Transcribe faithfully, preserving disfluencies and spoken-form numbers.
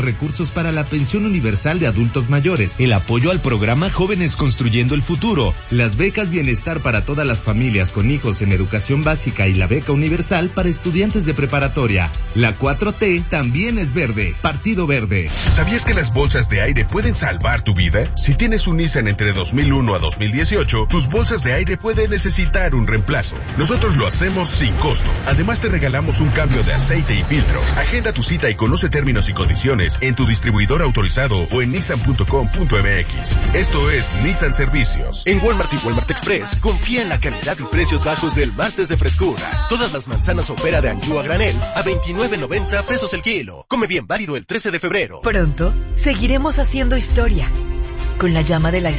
recursos para la pensión universal de adultos mayores, el apoyo al programa Jóvenes Construyendo el Futuro, las becas Bienestar para todas las familias con hijos en educación básica y la beca universal para estudiantes de preparatoria. La cuatro T también es verde. Partido Verde. ¿Sabías que las bolsas de aire pueden salvar tu vida? Si tienes un Nissan entre dos mil uno a dos mil dieciocho, tus bolsas de aire pueden necesitar un reemplazo. Nosotros lo hacemos sin costo. Además te regalamos un cambio de aceite y filtro. Agenda tu cita y conoce términos y condiciones en tu distribuidor autorizado o en nissan punto com punto m x. Esto es Nissan Servicios. En Walmart y Walmart Express, confía en la calidad y precios bajos del martes de frescura. Todas las manzanas opera de anjú a granel a veintinueve noventa pesos el kilo. Come bien, válido el trece de febrero. Pronto, seguiremos haciendo historia. Con la llama de la